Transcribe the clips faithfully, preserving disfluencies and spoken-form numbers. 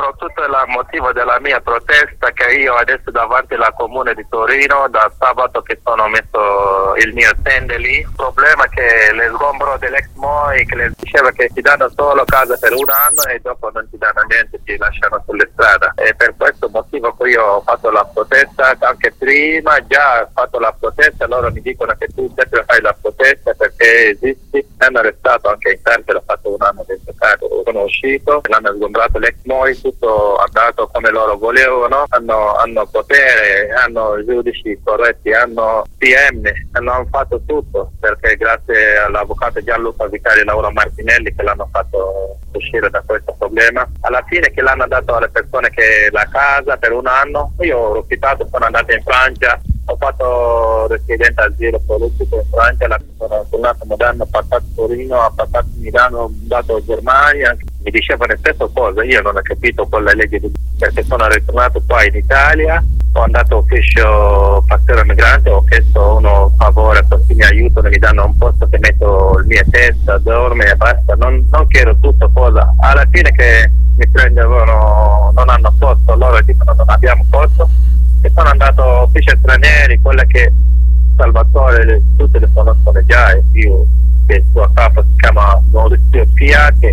detto tutto il motivo della mia protesta, che io adesso davanti alla comune di Torino da sabato che sono messo il mio stand lì. Il problema è che le sgombero dell'ex M O I, che le diceva che ti danno solo casa per un anno e dopo non ti danno niente, ti lasciano sulle strade. E per questo motivo che io ho fatto la protesta, anche prima già ho fatto la protesta, loro mi dicono che tu sempre fai la protesta perché esisti. Mi hanno arrestato anche in carcere, ho fatto un anno dentro carcere, sono uscito, l'hanno sgombrato l'ex M O I, tutto andato come loro volevano, hanno, hanno potere, hanno giudici corretti, hanno P M, hanno fatto tutto, perché grazie all'avvocato Gianluca Vicari e Laura Martinelli che l'hanno fatto uscire da questo problema. Alla fine che l'hanno dato alle persone che la casa per un anno, io ho ospitato, sono andato in Francia, ho fatto residente asilo politico in Francia, la, sono tornato a Modena, ho passato Torino, ho passato Milano, ho andato a Germania, mi dicevano le stesse cose, io non ho capito con la legge di... perché sono ritornato qua in Italia, ho andato all'ufficio Pastore Migrante, ho chiesto uno favore, così mi aiutano, mi danno un posto che metto il mia testa, dorme e basta, non, non chiedo tutto cosa, alla fine che mi prendevano, non hanno posto, loro dicono non abbiamo posto, e sono andato all'ufficio stranieri, quella che Salvatore, tutte le conoscono già, e io, che il suo capo si chiama Maurizio Fiat,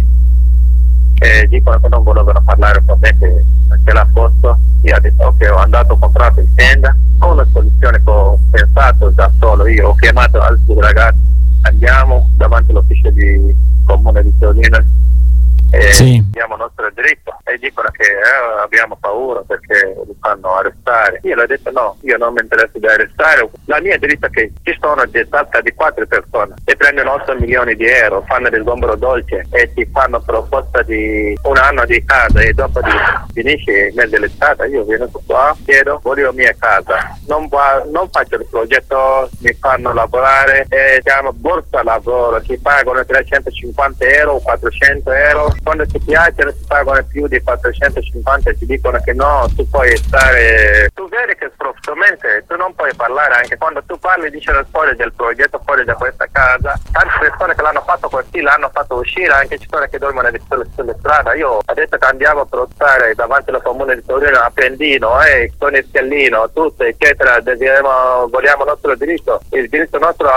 che dicono che non volevano parlare con me, che non ce l'ha posto. Io ho detto ok, ho andato, ho comprato in tenda, ho una soluzione che ho pensato da solo, io ho chiamato altri ragazzi, andiamo davanti all'ufficio di comune di Torino e sì. Abbiamo il nostro diritto, e dicono che eh, abbiamo paura perché li fanno arrestare. Io le ho detto no, io non mi interessa di arrestare, la mia diritto è che ci sono gettate di quattro persone e prendono otto milioni di euro, fanno del sgombero dolce e ti fanno proposta di un anno di casa, e dopo di, finisce il mese dell'estate, io vengo qua, chiedo, voglio mia casa, non, va, non faccio il progetto, mi fanno lavorare e chiamo borsa lavoro, ti pagano trecentocinquanta euro o quattrocento euro, quando ti piacciono ti pagano più di quattrocentocinquanta e ti dicono che no, tu puoi stare, tu vedi che professionalmente tu non puoi parlare, anche quando tu parli dici la storia del progetto fuori da questa casa, tante persone che l'hanno fatto così l'hanno fatto uscire, anche ci sono che dormono sulle, sulle strade. Io ho detto che andiamo a protestare davanti al comune di Torino a Pendino, eh, con il Scellino, tutto eccetera, dobbiamo, vogliamo il nostro diritto, il diritto nostro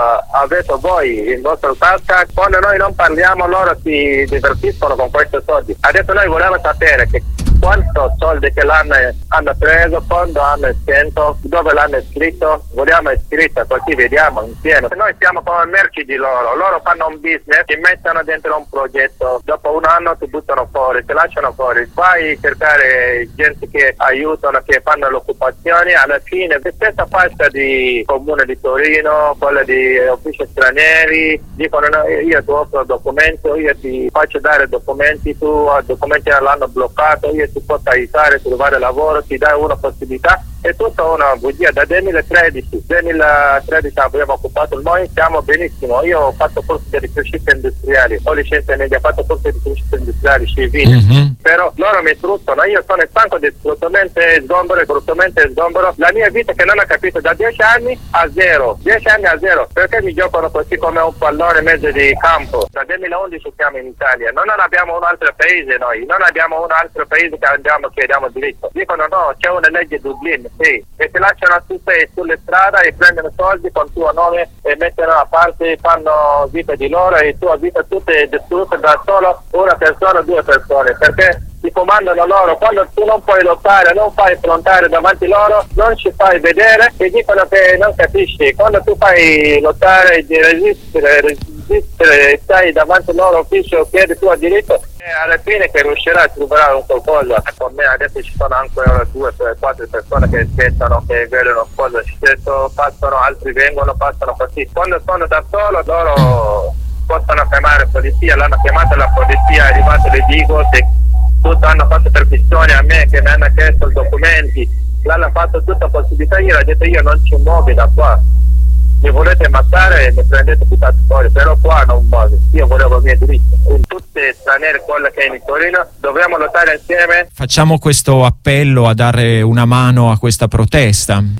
avete voi in vostra tasca, quando noi non parliamo loro si divertiscono con questi soldi. Adesso noi vogliamo sapere che quanto soldi che l'hanno hanno preso, quando hanno scritto, dove l'hanno scritto, vogliamo scritto così vediamo insieme. Noi siamo come merci di loro, loro fanno un business, ti mettono dentro un progetto, dopo un anno ti buttano fuori, ti lasciano fuori, vai a cercare gente che aiutano, che fanno le occupazioni, alla fine la stessa fascia di comune di Torino, quella di uffici stranieri, dicono no, io ti offro documento, io ti faccio dare documenti, tu documenti l'hanno bloccato, io ti posso aiutare a trovare lavoro, ti dai una possibilità, è tutta una bugia. Da duemilatredici duemilatredici abbiamo occupato il noi, stiamo benissimo, io ho fatto corsi di ricerca industriali, ho licenza media, ho fatto corsi di ricerca industriali civili, mm-hmm. Però loro mi sfruttano, io sono stanco di sfruttamento e sgombero, sfruttamento e sgombero, la mia vita che non ho capito da dieci anni a zero, dieci anni a zero, perché mi giocano così come un pallone mezzo di campo. Da duemilaundici siamo in Italia, non abbiamo un altro paese noi, non abbiamo un altro paese che andiamo chiediamo diritto, dicono no, c'è una legge Dublin, sì, e ti lasciano tutte sulle strade e prendono soldi con il tuo nome e mettono a parte, fanno vita di loro e tua vita tutta è distrutta da solo una persona o due persone, perché ti comandano loro, quando tu non puoi lottare, non fai affrontare davanti loro, non ci fai vedere e dicono che non capisci, quando tu fai lottare, resistere, resistere, stai davanti al loro ufficio, chiedi tu a diritto, e alla fine che riuscirai a trovare un qualcosa. Con me adesso ci sono ancora due, tre, quattro persone che aspettano, che vedono cosa stesso, passano, altri vengono, passano così. Quando sono da solo loro possono chiamare la polizia, l'hanno chiamata la polizia, è arrivato le digo, tutti hanno fatto perquisizioni a me che mi hanno chiesto i documenti, l'hanno fatto tutta possibilità, io ho detto io non ci muovi da qua, mi volete ammazzare e mi prendete buttate fuori, però qua non muovi, io volevo il mio diritto. In tutti i stranieri, quello che è in Torino, dobbiamo lottare insieme. Facciamo questo appello a dare una mano a questa protesta.